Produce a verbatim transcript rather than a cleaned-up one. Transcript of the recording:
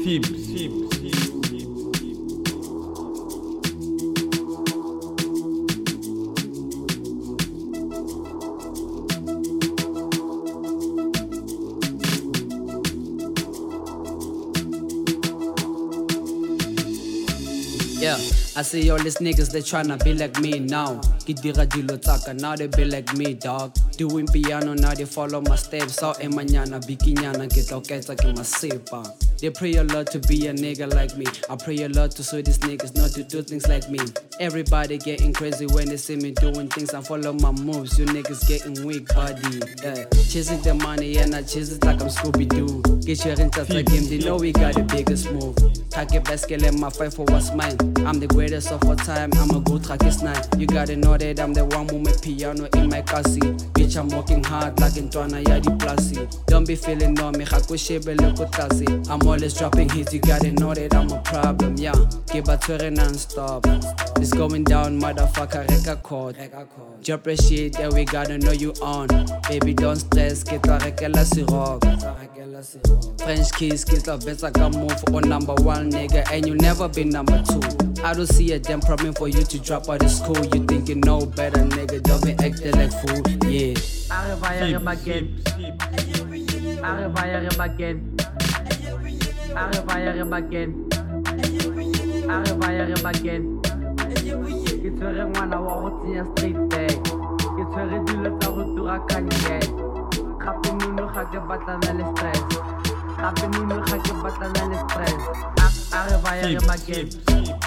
Yeah, I see all these niggas, they tryna be like me now. Get dira dilo tsaka, now they be like me, dog. Doing piano, now they follow my steps. Sao e mañana, bikinyana, get oketsa ke masipa. They pray a lot to be a nigga like me. I pray a lot to show these niggas not to do things like me. Everybody getting crazy when they see me doing things and follow my moves. You niggas getting weak, buddy. Yeah. Chasing the money and I chase it like I'm Scooby-Doo. Get your into the game, they know we got the biggest move. Take basket and my fight for what's mine. I'm the greatest of all time, I'm a good track is nine. You gotta know that I'm the one with my piano in my cassie. Bitch, I'm working hard like in Twana Yadi Plasi. Don't be feeling no me, I'm always dropping hits, you gotta know that I'm a problem, yeah. Keep a touring non-stop. It's going down, motherfucker, record code. Drop a shit that we gotta know you on. Baby, don't stress, get la rekela sirog. French kiss, get la better can move on number one, nigga, and you never be number two. I don't see a damn problem for you to drop out of school. You think you know better, nigga, don't be acting like fool, yeah. Arrive again. Arrive again. Arrive again. Arrive again. Ke tshwere ngwana wa go tsenya street bag. Ke tshwere dilo tsa go tura kanye. Gape nno ga ke batlana le stress. Gape nno ga ke batlana le stress. Arrive again.